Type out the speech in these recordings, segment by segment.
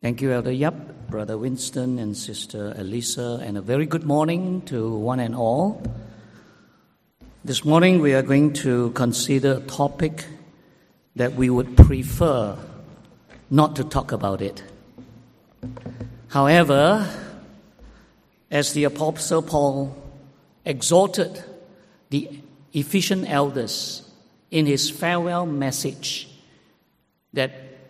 Thank you, Elder Yap, Brother Winston and Sister Elisa, and a very good morning to one and all. This morning we are going to consider a topic that we would prefer not to talk about it. However, as the Apostle Paul exhorted the Ephesian elders in his farewell message, that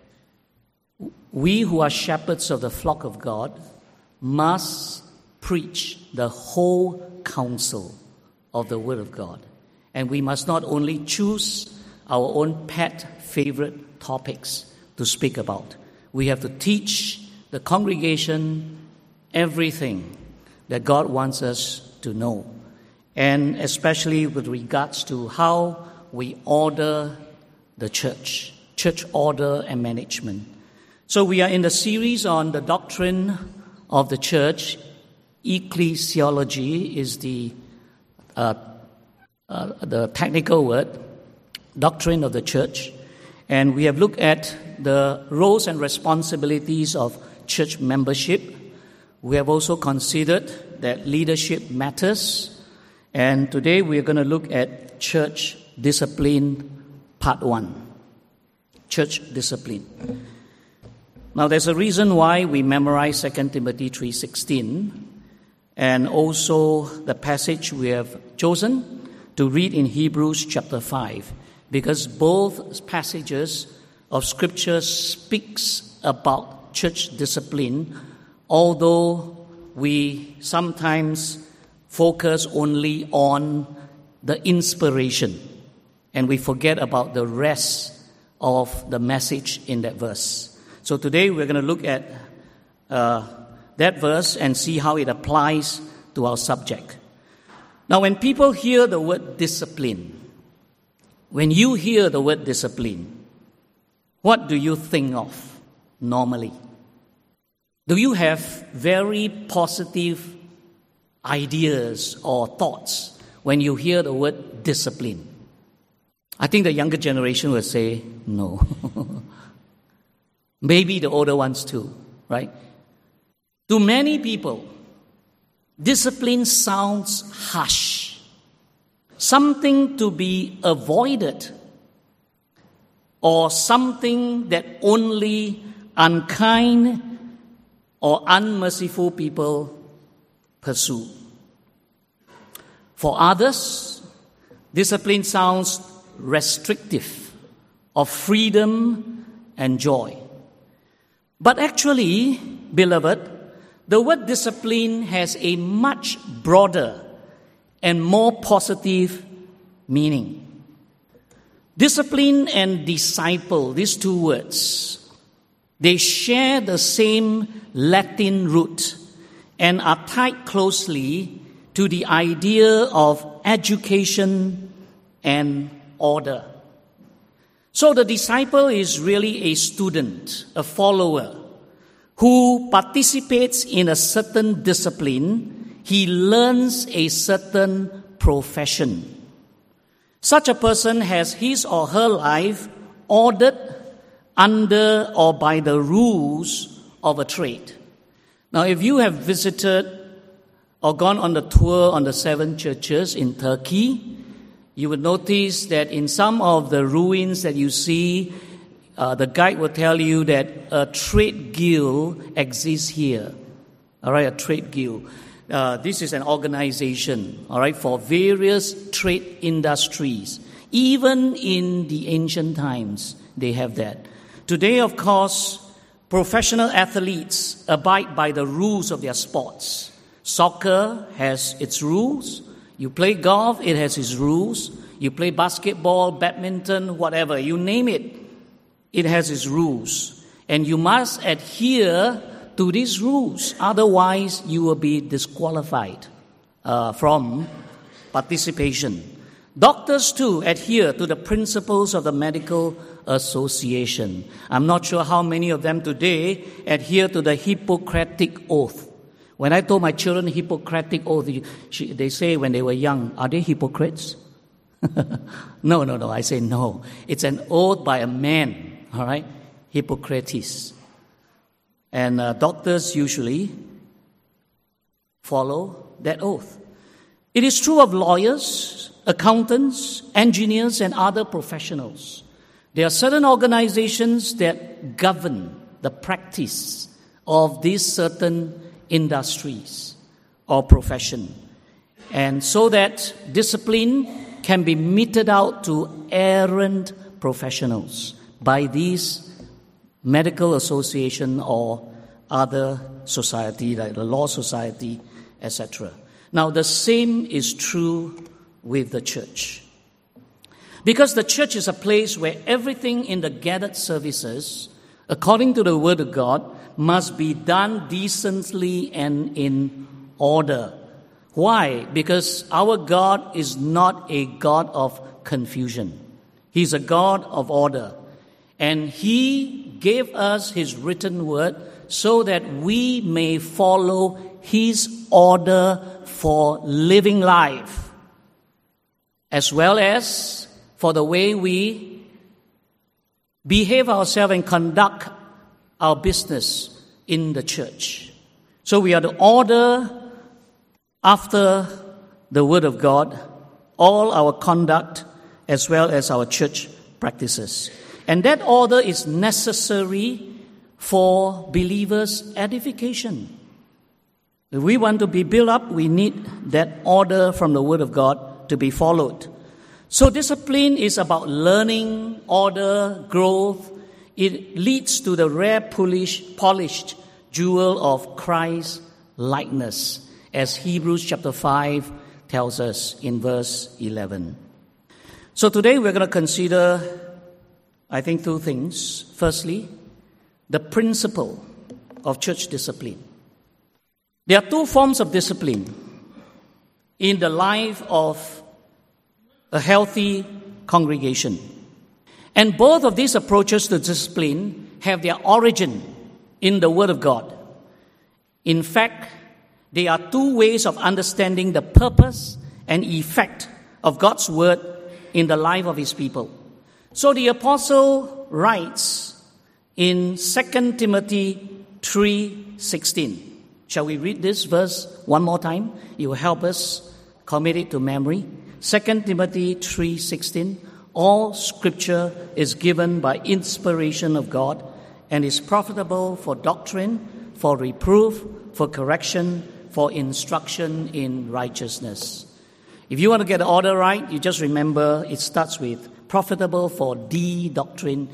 we who are shepherds of the flock of God must preach the whole counsel of the Word of God. And we must not only choose our own pet favorite topics to speak about. We have to teach the congregation everything that God wants us to know. And especially with regards to how we order the church order and management. So we are in the series on the doctrine of the church. Ecclesiology is the technical word, doctrine of the church. And we have looked at the roles and responsibilities of church membership. We have also considered that leadership matters. And today we are going to look at church discipline, part 1. Church discipline. Now, there's a reason why we memorize 2 Timothy 3:16, and also the passage we have chosen to read in Hebrews chapter 5, because both passages of Scripture speaks about church discipline, although we sometimes focus only on the inspiration, and we forget about the rest of the message in that verse. So today we're going to look at that verse and see how it applies to our subject. Now, when people hear the word discipline, when you hear the word discipline, what do you think of normally? Do you have very positive ideas or thoughts when you hear the word discipline? I think the younger generation will say no. Maybe the older ones too, right? To many people, discipline sounds harsh, something to be avoided, or something that only unkind or unmerciful people pursue. For others, discipline sounds restrictive of freedom and joy. But actually, beloved, the word discipline has a much broader and more positive meaning. Discipline and disciple, these two words, they share the same Latin root and are tied closely to the idea of education and order. So the disciple is really a student, a follower, who participates in a certain discipline. He learns a certain profession. Such a person has his or her life ordered under or by the rules of a trade. Now, if you have visited or gone on the tour on the 7 churches in Turkey, you will notice that in some of the ruins that you see, the guide will tell you that a trade guild exists here. All right, a trade guild. This is an organization, all right, for various trade industries. Even in the ancient times, they have that. Today, of course, professional athletes abide by the rules of their sports. Soccer has its rules. You play golf, it has its rules. You play basketball, badminton, whatever, you name it, it has its rules. And you must adhere to these rules. Otherwise, you will be disqualified from participation. Doctors, too, adhere to the principles of the medical association. I'm not sure how many of them today adhere to the Hippocratic Oath. When I told my children Hippocratic Oath, they say when they were young, are they hypocrites? No. I say no. It's an oath by a man, all right? Hippocrates. And doctors usually follow that oath. It is true of lawyers, accountants, engineers, and other professionals. There are certain organizations that govern the practice of these certain industries or profession, and so that discipline can be meted out to errant professionals by these medical association or other society like the law society, etc. Now the same is true with the church. Because the church is a place where everything in the gathered services, according to the Word of God, must be done decently and in order. Why? Because our God is not a God of confusion. He's a God of order. And He gave us His written word so that we may follow His order for living life, as well as for the way we behave ourselves and conduct our business in the church. So we are to order after the Word of God all our conduct as well as our church practices. And that order is necessary for believers' edification. If we want to be built up, we need that order from the Word of God to be followed. So discipline is about learning, order, growth. It leads to the rare polished jewel of Christ's likeness, as Hebrews chapter 5 tells us in verse 11. So today we're going to consider, I think, two things. Firstly, the principle of church discipline. There are two forms of discipline in the life of a healthy congregation. And both of these approaches to discipline have their origin in the Word of God. In fact, there are two ways of understanding the purpose and effect of God's Word in the life of His people. So the apostle writes in 2 Timothy 3:16. Shall we read this verse one more time? It will help us commit it to memory. 2 Timothy 3:16. All Scripture is given by inspiration of God and is profitable for doctrine, for reproof, for correction, for instruction in righteousness. If you want to get the order right, you just remember it starts with profitable for doctrine,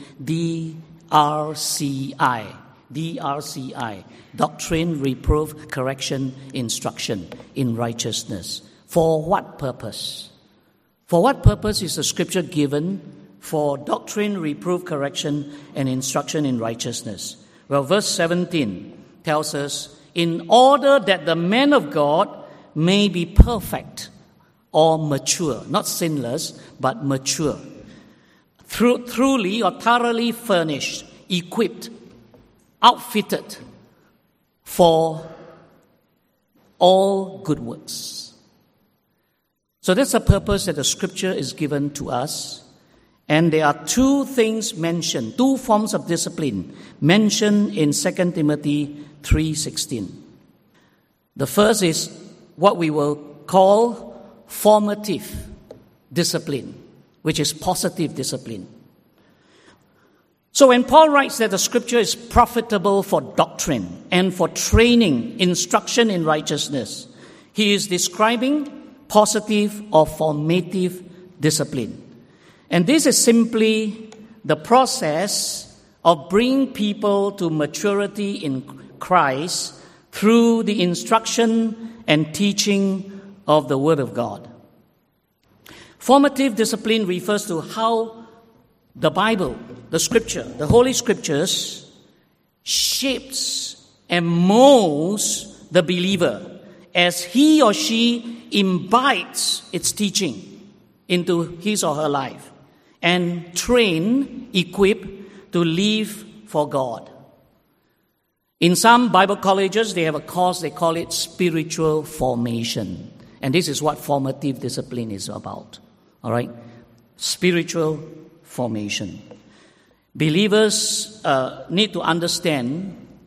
D-R-C-I. D-R-C-I. Doctrine, reproof, correction, instruction in righteousness. For what purpose? For what purpose is the Scripture given? For doctrine, reproof, correction, and instruction in righteousness. Well, verse 17 tells us, in order that the man of God may be perfect or mature, not sinless, but mature, truly or thoroughly furnished, equipped, outfitted for all good works. So that's the purpose that the Scripture is given to us. And there are two things mentioned, two forms of discipline mentioned in 2 Timothy 3:16. The first is what we will call formative discipline, which is positive discipline. So when Paul writes that the Scripture is profitable for doctrine and for training, instruction in righteousness, he is describing positive or formative discipline. And this is simply the process of bringing people to maturity in Christ through the instruction and teaching of the Word of God. Formative discipline refers to how the Bible, the Scripture, the Holy Scriptures shapes and molds the believer as he or she imbibes its teaching into his or her life and train, equip to live for God. In some Bible colleges, they have a course, they call it spiritual formation. And this is what formative discipline is about. All right? Spiritual formation. Believers need to understand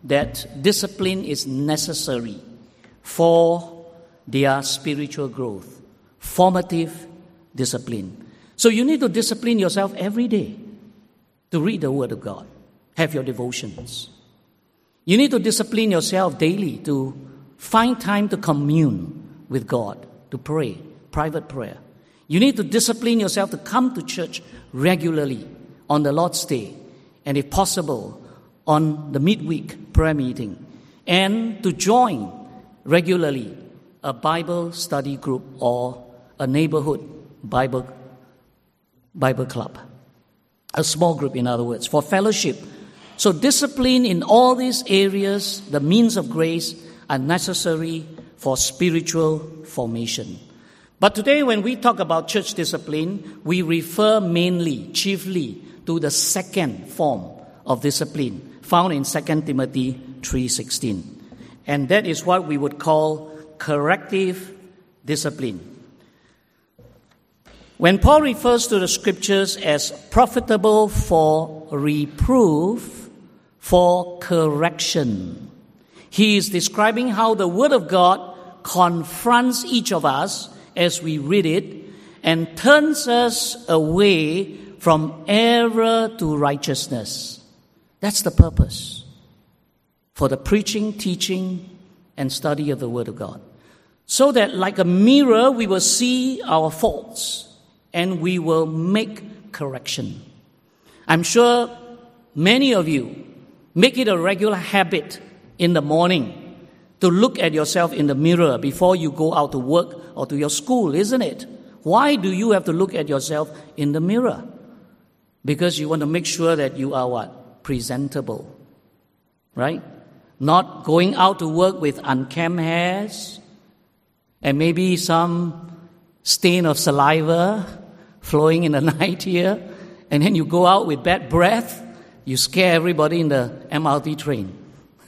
that discipline is necessary for their spiritual growth, formative discipline. So you need to discipline yourself every day to read the Word of God, have your devotions. You need to discipline yourself daily to find time to commune with God, to pray, private prayer. You need to discipline yourself to come to church regularly on the Lord's Day, and if possible, on the midweek prayer meeting, and to join regularly a Bible study group or a neighborhood Bible club. A small group, in other words, for fellowship. So discipline in all these areas, the means of grace, are necessary for spiritual formation. But today when we talk about church discipline, we refer chiefly to the second form of discipline found in 2 Timothy 3:16. And that is what we would call corrective discipline. When Paul refers to the scriptures as profitable for reproof, for correction, he is describing how the Word of God confronts each of us as we read it and turns us away from error to righteousness. That's the purpose for the preaching, teaching, and study of the Word of God. So that like a mirror, we will see our faults and we will make correction. I'm sure many of you make it a regular habit in the morning to look at yourself in the mirror before you go out to work or to your school, isn't it? Why do you have to look at yourself in the mirror? Because you want to make sure that you are what? Presentable. Right? Not going out to work with unkempt hairs and maybe some stain of saliva flowing in the night here, and then you go out with bad breath, you scare everybody in the MRT train.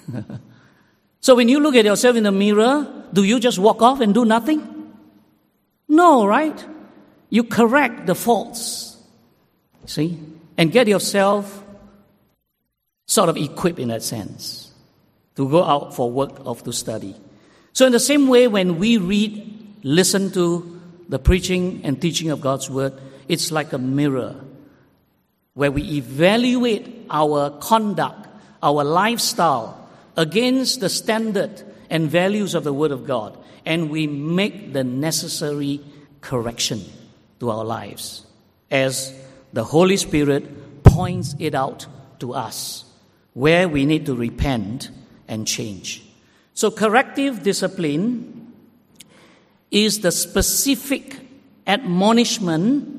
So when you look at yourself in the mirror, do you just walk off and do nothing? No, right? You correct the faults, see, and get yourself sort of equipped in that sense to go out for work or to study. So in the same way, when we listen to the preaching and teaching of God's Word, it's like a mirror where we evaluate our conduct, our lifestyle against the standard and values of the Word of God, and we make the necessary correction to our lives as the Holy Spirit points it out to us where we need to repent and change. So corrective discipline is the specific admonishment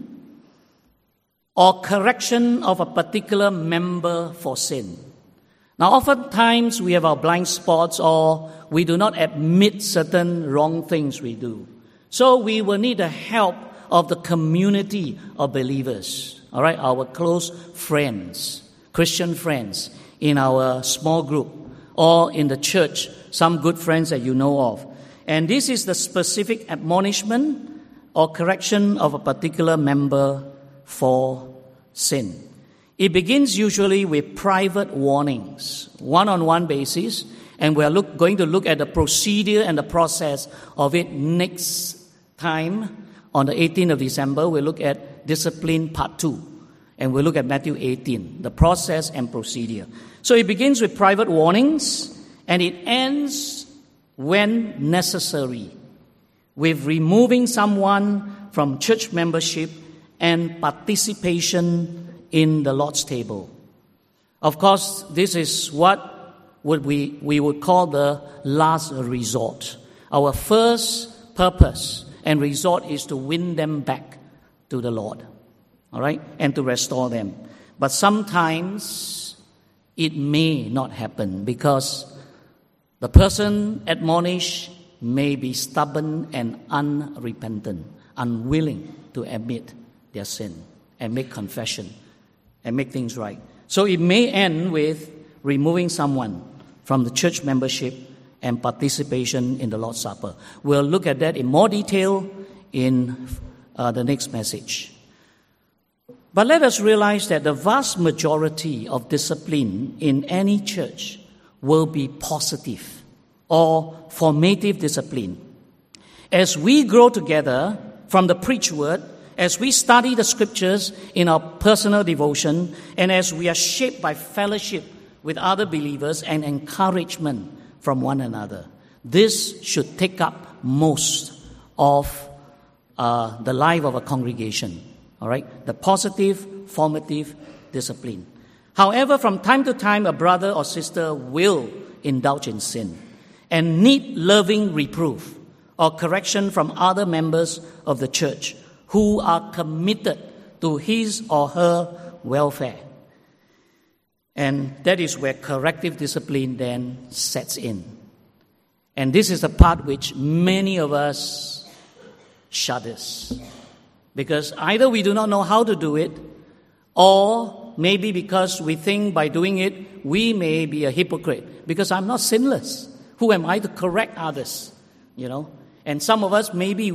or correction of a particular member for sin. Now, oftentimes we have our blind spots or we do not admit certain wrong things we do. So we will need the help of the community of believers, all right, our close friends, Christian friends in our small group or in the church, some good friends that you know of. And this is the specific admonishment or correction of a particular member for sin. It begins usually with private warnings, one-on-one basis, and we are going to look at the procedure and the process of it next time. On the 18th of December, we'll look at discipline part 2, and we'll look at Matthew 18, the process and procedure. So it begins with private warnings, and it ends when necessary with removing someone from church membership and participation in the Lord's table. Of course, this is what we would call the last resort. Our first purpose and resort is to win them back to the Lord, all right, and to restore them. But sometimes it may not happen because the person admonished may be stubborn and unrepentant, unwilling to admit their sin and make confession and make things right. So it may end with removing someone from the church membership and participation in the Lord's Supper. We'll look at that in more detail in the next message. But let us realize that the vast majority of discipline in any church will be positive or formative discipline. As we grow together from the preached word, as we study the scriptures in our personal devotion, and as we are shaped by fellowship with other believers and encouragement from one another, this should take up most of the life of a congregation. All right? The positive, formative discipline. However, from time to time, a brother or sister will indulge in sin and need loving reproof or correction from other members of the church who are committed to his or her welfare. And that is where corrective discipline then sets in. And this is the part which many of us shudders. Because either we do not know how to do it, or maybe because we think by doing it, we may be a hypocrite. Because I'm not sinless. Who am I to correct others? You know? And some of us, maybe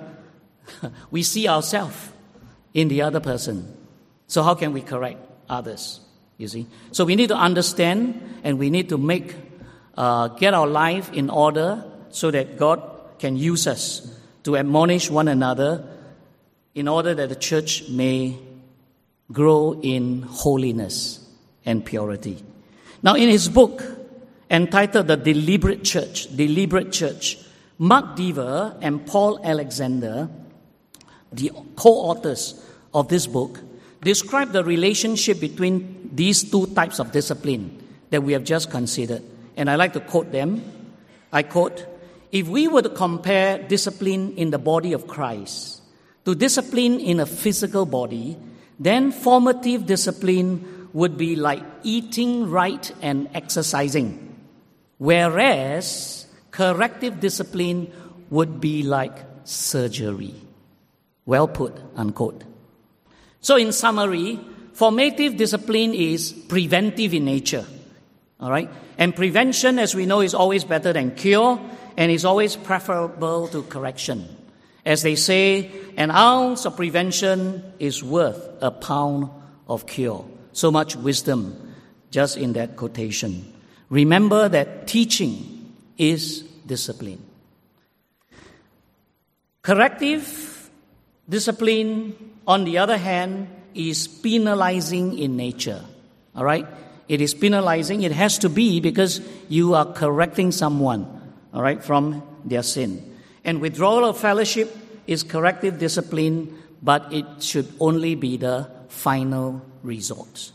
we see ourselves in the other person. So how can we correct others? You see? So we need to understand, and we need to get our life in order so that God can use us to admonish one another in order that the church may grow in holiness and purity. Now, in his book entitled The Deliberate Church, Mark Dever and Paul Alexander, the co-authors of this book, describe the relationship between these two types of discipline that we have just considered. And I like to quote them. I quote, "If we were to compare discipline in the body of Christ to discipline in a physical body, then formative discipline would be like eating right and exercising, whereas corrective discipline would be like surgery." Well put, unquote. So in summary, formative discipline is preventive in nature. All right? And prevention, as we know, is always better than cure, and is always preferable to correction. As they say, an ounce of prevention is worth a pound of cure. So much wisdom just in that quotation. Remember that teaching is discipline. Corrective discipline, on the other hand, is penalizing in nature. All right? It is penalizing. It has to be because you are correcting someone, all right, from their sin. And withdrawal of fellowship is corrective discipline, but it should only be the final resort.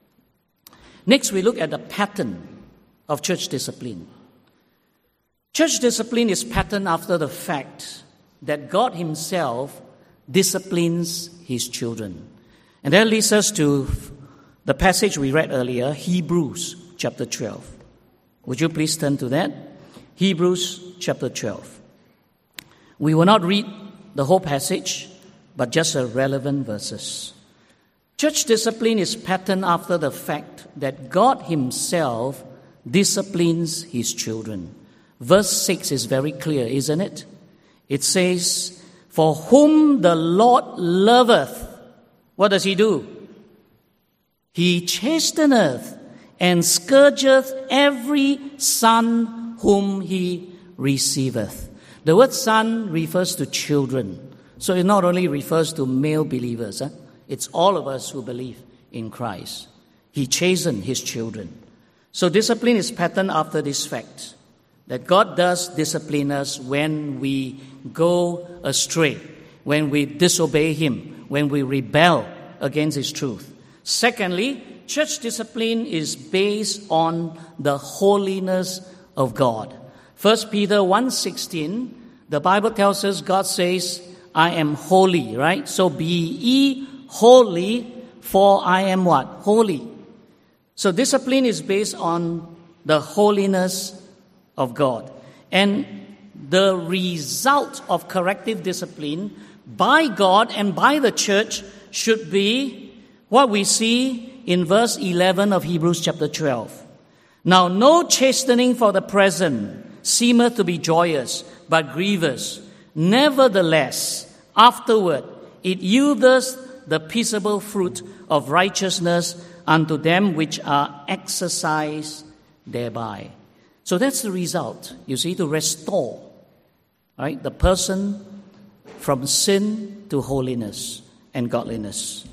Next, we look at the pattern of church discipline. Church discipline is patterned after the fact that God himself disciplines his children. And that leads us to the passage we read earlier, Hebrews chapter 12. Would you please turn to that? Hebrews chapter 12. We will not read the whole passage, but just the relevant verses. Church discipline is patterned after the fact that God himself disciplines his children. Verse 6 is very clear, isn't it? It says, "For whom the Lord loveth," what does he do? "He chasteneth and scourgeth every son whom he receiveth." The word son refers to children. So it not only refers to male believers, it's all of us who believe in Christ. He chastened his children. So discipline is patterned after this fact, that God does discipline us when we go astray, when we disobey him, when we rebel against his truth. Secondly, church discipline is based on the holiness of God. 1 Peter 1:16, the Bible tells us, God says, "I am holy," right? So be ye holy, for I am what? Holy. So discipline is based on the holiness of God. And the result of corrective discipline by God and by the church should be what we see in verse 11 of Hebrews chapter 12. "Now no chastening for the present seemeth to be joyous, but grievous. Nevertheless, afterward it yieldeth the peaceable fruit of righteousness unto them which are exercised thereby. So that's the result, you see, to restore, right, the person from sin to holiness and godliness.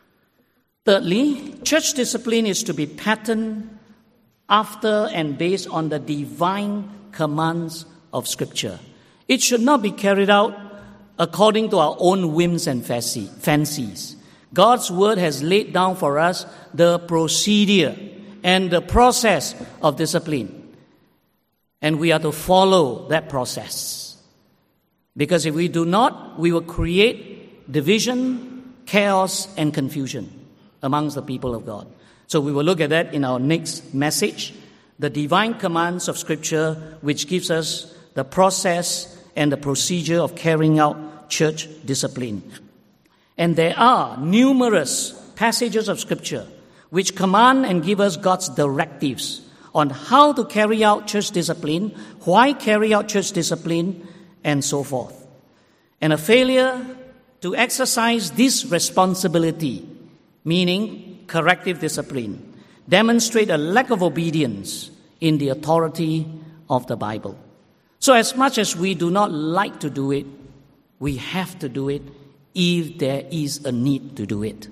Thirdly, church discipline is to be patterned after and based on the divine commands of Scripture. It should not be carried out according to our own whims and fancies. God's Word has laid down for us the procedure and the process of discipline. And we are to follow that process. Because if we do not, we will create division, chaos, and confusion amongst the people of God. So we will look at that in our next message, the divine commands of Scripture, which gives us the process and the procedure of carrying out church discipline. And there are numerous passages of Scripture which command and give us God's directives on how to carry out church discipline, why carry out church discipline, and so forth. And a failure to exercise this responsibility, meaning corrective discipline, demonstrate a lack of obedience in the authority of the Bible. So as much as we do not like to do it, we have to do it if there is a need to do it.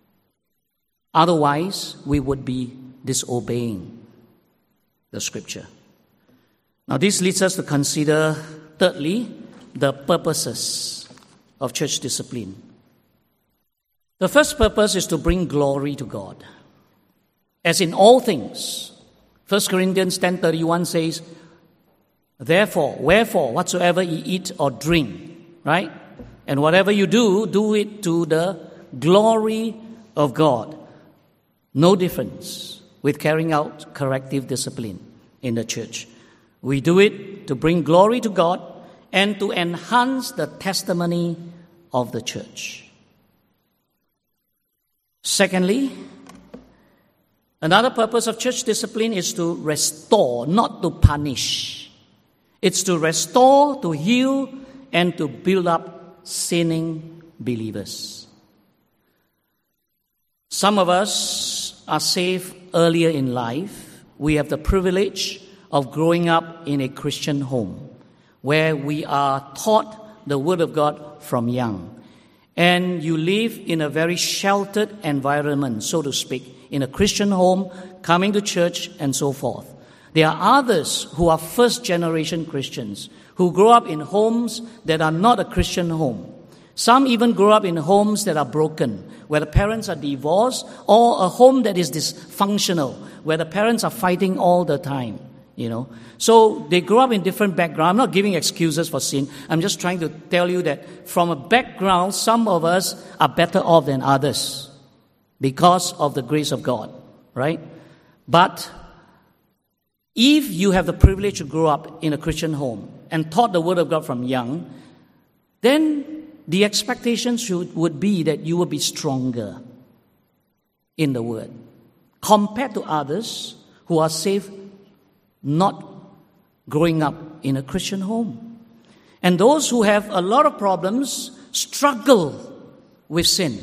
Otherwise, we would be disobeying the Scripture. Now, this leads us to consider, thirdly, the purposes of church discipline. The first purpose is to bring glory to God. As in all things, 1 Corinthians 10:31 says, wherefore, whatsoever ye eat or drink, right? And whatever you do, do it to the glory of God. No difference with carrying out corrective discipline in the church. We do it to bring glory to God and to enhance the testimony of the church. Secondly, another purpose of church discipline is to restore, not to punish. It's to restore, to heal, and to build up sinning believers. Some of us are saved earlier in life. We have the privilege of growing up in a Christian home where we are taught the Word of God from young. And you live in a very sheltered environment, so to speak, in a Christian home, coming to church, and so forth. There are others who are first-generation Christians who grow up in homes that are not a Christian home. Some even grow up in homes that are broken, where the parents are divorced, or a home that is dysfunctional, where the parents are fighting all the time, So they grow up in different backgrounds. I'm not giving excuses for sin. I'm just trying to tell you that from a background, some of us are better off than others because of the grace of God, right? But if you have the privilege to grow up in a Christian home and taught the Word of God from young, then the expectations would be that you will be stronger in the Word compared to others who are saved not growing up in a Christian home. And those who have a lot of problems struggle with sin.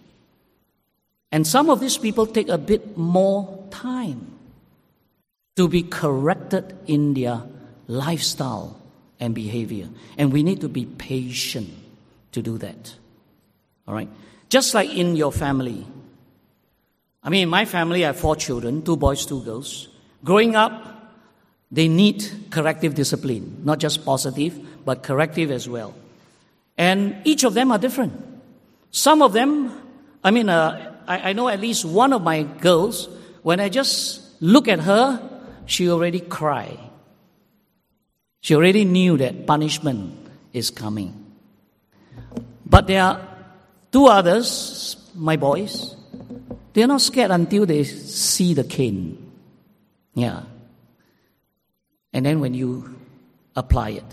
And some of these people take a bit more time to be corrected in their lifestyle and behavior. And we need to be patient to do that. All right? Just like in your family. In my family, I have 4 children, 2 boys, 2 girls. Growing up, they need corrective discipline, not just positive, but corrective as well. And each of them are different. Some of them, I know at least one of my girls, when I just look at her, she already cried. She already knew that punishment is coming. But there are 2 others, my boys, they're not scared until they see the cane. Yeah. And then when you apply it.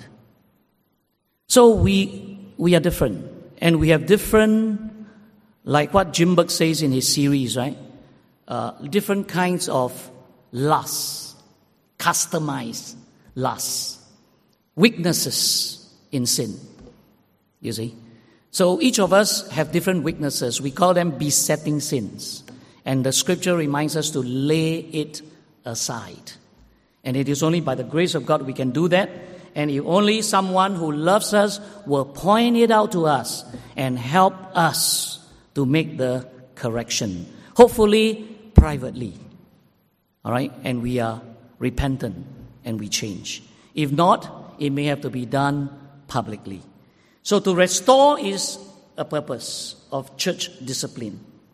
So we are different. And we have different, like what Jim Burke says in his series, right? Different kinds of lusts, customized lusts, weaknesses in sin, you see. So each of us have different weaknesses. We call them besetting sins. And the Scripture reminds us to lay it aside. And it is only by the grace of God we can do that. And if only someone who loves us will point it out to us and help us to make the correction. Hopefully, privately. All right? And we are repentant and we change. If not, it may have to be done publicly. So to restore is a purpose of church discipline.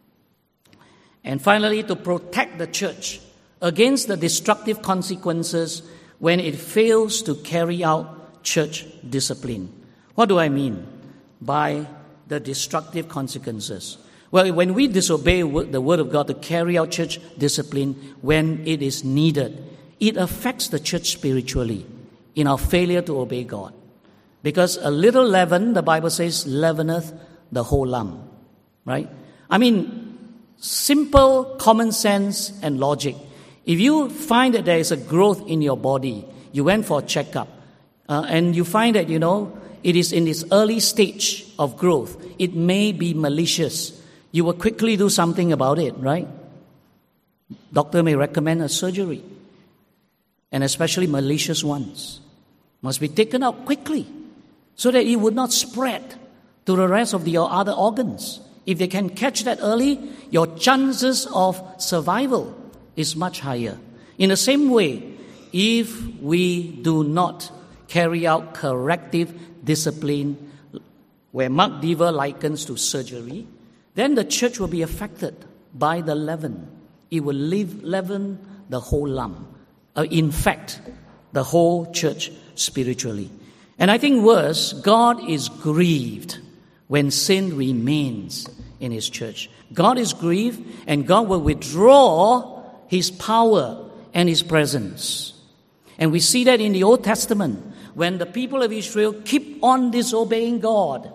And finally, to protect the church against the destructive consequences when it fails to carry out church discipline. What do I mean by the destructive consequences? Well, when we disobey the Word of God to carry out church discipline when it is needed, it affects the church spiritually in our failure to obey God. Because a little leaven, the Bible says, leaveneth the whole lump. Right? I mean, simple common sense and logic. If you find that there is a growth in your body, you went for a checkup, and you find that, it is in its early stage of growth, it may be malicious. You will quickly do something about it, right? Doctor may recommend a surgery, and especially malicious ones must be taken out quickly so that it would not spread to the rest of your other organs. If they can catch that early, your chances of survival is much higher. In the same way, if we do not carry out corrective discipline, where Mark Dever likens to surgery, then the church will be affected by the leaven. It will leaven the whole lump, infect the whole church spiritually. And I think worse, God is grieved when sin remains in His church. God is grieved, and God will withdraw His power and His presence. And we see that in the Old Testament, when the people of Israel keep on disobeying God,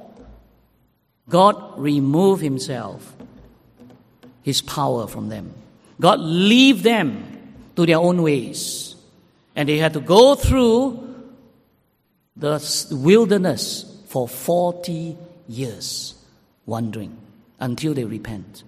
God removed Himself, His power from them. God leave them to their own ways. And they had to go through the wilderness for 40 years, wandering, until they repent.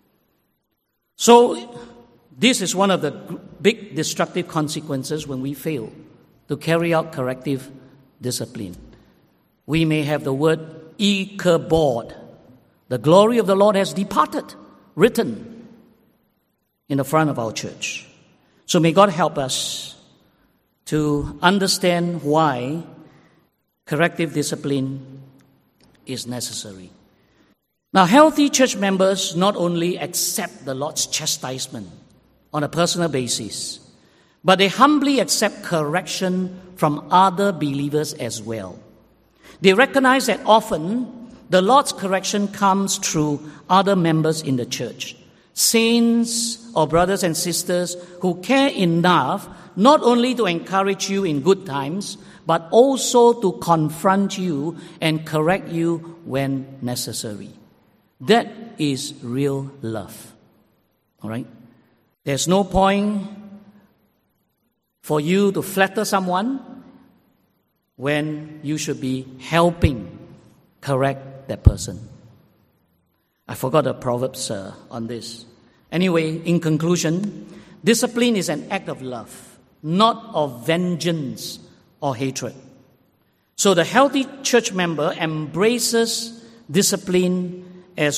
So, this is one of the big destructive consequences when we fail to carry out corrective discipline. We may have the word Ichabod, the glory of the Lord has departed, written in the front of our church. So may God help us to understand why corrective discipline is necessary. Now, healthy church members not only accept the Lord's chastisement on a personal basis, but they humbly accept correction from other believers as well. They recognize that often the Lord's correction comes through other members in the church, saints or brothers and sisters who care enough not only to encourage you in good times, but also to confront you and correct you when necessary. That is real love. All right? There's no point for you to flatter someone when you should be helping correct that person. I forgot the Proverbs on this. Anyway, in conclusion, discipline is an act of love, not of vengeance or hatred. So the healthy church member embraces discipline as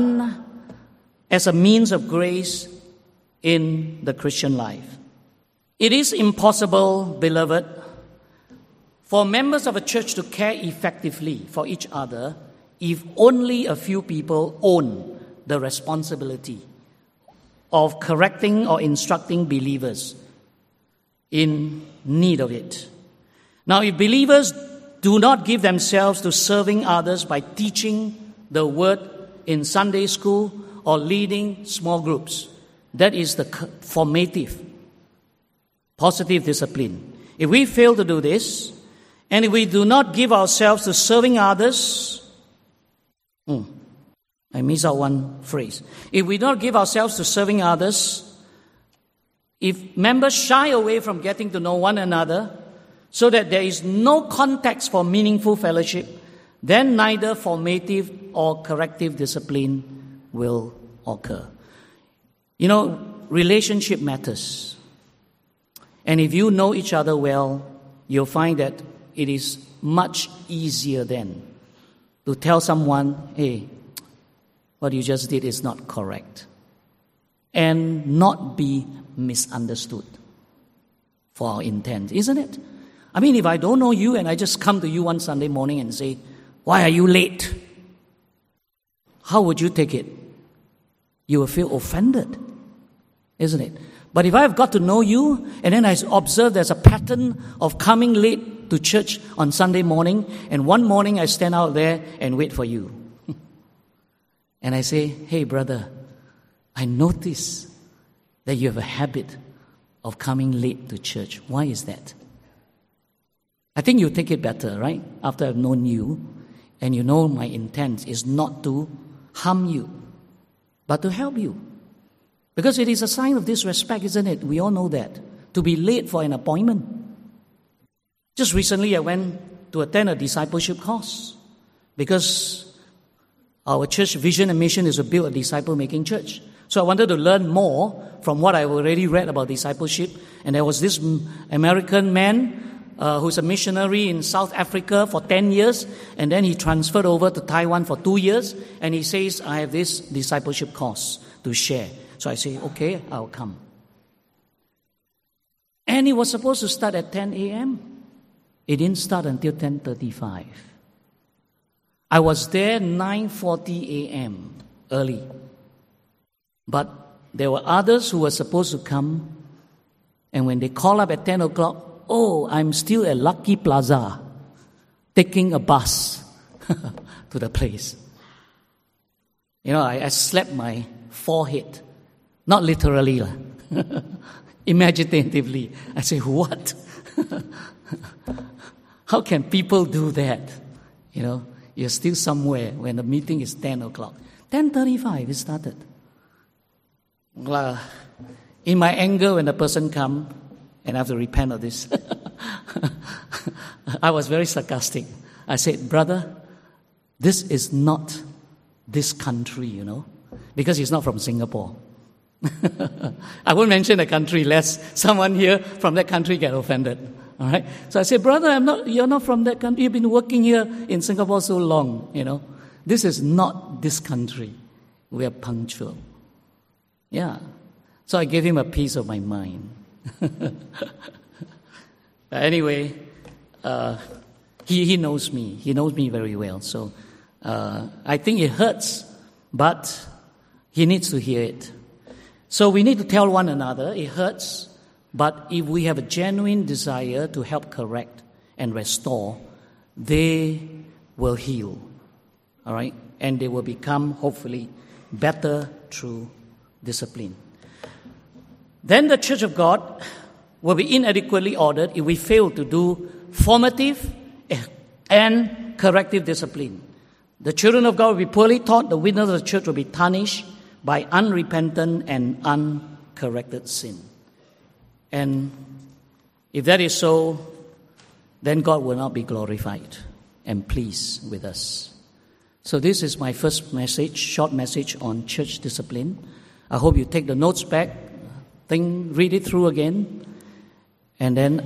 a means of grace in the Christian life. It is impossible, beloved, for members of a church to care effectively for each other if only a few people own the responsibility of correcting or instructing believers in need of it. Now, if believers do not give themselves to serving others by teaching the word in Sunday school or leading small groups, that is the formative, positive discipline. If we fail to do this, and if we do not give ourselves to serving others, I miss out one phrase. If we don't give ourselves to serving others, if members shy away from getting to know one another, so that there is no context for meaningful fellowship, then neither formative or corrective discipline will occur. Relationship matters. And if you know each other well, you'll find that it is much easier then to tell someone, hey, what you just did is not correct, and not be misunderstood for our intent, isn't it? I mean, if I don't know you and I just come to you one Sunday morning and say, why are you late? How would you take it? You will feel offended, isn't it? But if I've got to know you, and then I observe there's a pattern of coming late to church on Sunday morning, and one morning I stand out there and wait for you. And I say, hey brother, I notice that you have a habit of coming late to church. Why is that? I think you take it better, right? After I've known you, and you know my intent is not to harm you, but to help you. Because it is a sign of disrespect, isn't it? We all know that. To be late for an appointment. Just recently I went to attend a discipleship course because our church vision and mission is to build a disciple-making church. So I wanted to learn more from what I already read about discipleship. And there was this American man who's a missionary in South Africa for 10 years, and then he transferred over to Taiwan for 2 years, and he says, I have this discipleship course to share. So I say, okay, I'll come. And it was supposed to start at 10 a.m. It didn't start until 10:35. I was there 9:40 a.m. early. But there were others who were supposed to come, and when they call up at 10 o'clock, oh, I'm still at Lucky Plaza, taking a bus to the place. You know, I slapped my forehead. Not literally, imaginatively. I say, what? How can people do that? You know, you're still somewhere when the meeting is 10 o'clock. 10:35 it started. In my anger when the person come, and I have to repent of this, I was very sarcastic. I said, brother, this is not this country, you know, because he's not from Singapore. I won't mention the country lest someone here from that country get offended. All right. So I said, brother, you're not from that country. You've been working here in Singapore so long, you know. This is not this country. We are punctual. Yeah. So I gave him a piece of my mind. Anyway, he knows me. He knows me very well. So I think it hurts, but he needs to hear it. So we need to tell one another, it hurts, but if we have a genuine desire to help correct and restore, they will heal. All right? And they will become, hopefully, better through discipline. Then the church of God will be inadequately ordered if we fail to do formative and corrective discipline. The children of God will be poorly taught. The witness of the church will be tarnished by unrepentant and uncorrected sin. And if that is so, then God will not be glorified and pleased with us. So this is my first message, short message on church discipline. I hope you take the notes back, read it through again, and then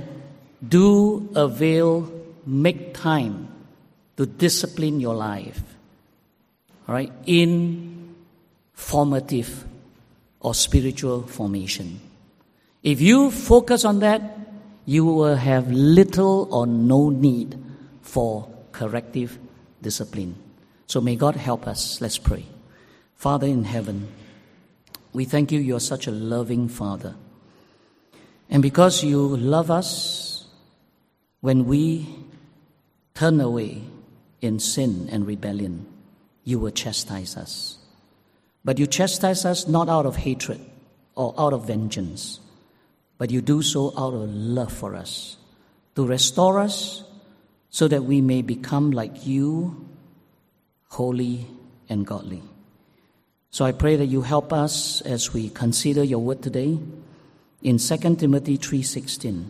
make time to discipline your life. All right? In formative or spiritual formation. If you focus on that, you will have little or no need for corrective discipline. So may God help us. Let's pray. Father in heaven, we thank you. You are such a loving Father. And because you love us, when we turn away in sin and rebellion, you will chastise us. But you chastise us not out of hatred or out of vengeance, but you do so out of love for us, to restore us so that we may become like you, holy and godly. So I pray that you help us as we consider your word today in 2 Timothy 3:16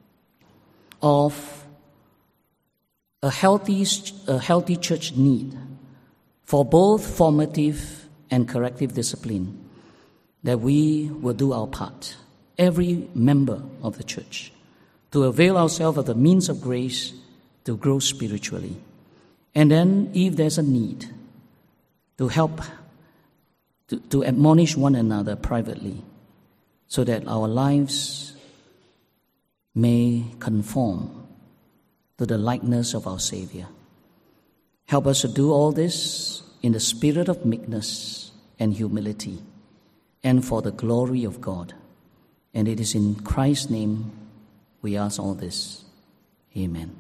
of a healthy church need for both formative and corrective discipline, that we will do our part every member of the church to avail ourselves of the means of grace to grow spiritually. And then, if there's a need, to help, to admonish one another privately, so that our lives may conform to the likeness of our Savior. Help us to do all this in the spirit of meekness and humility, and for the glory of God. And it is in Christ's name we ask all this. Amen.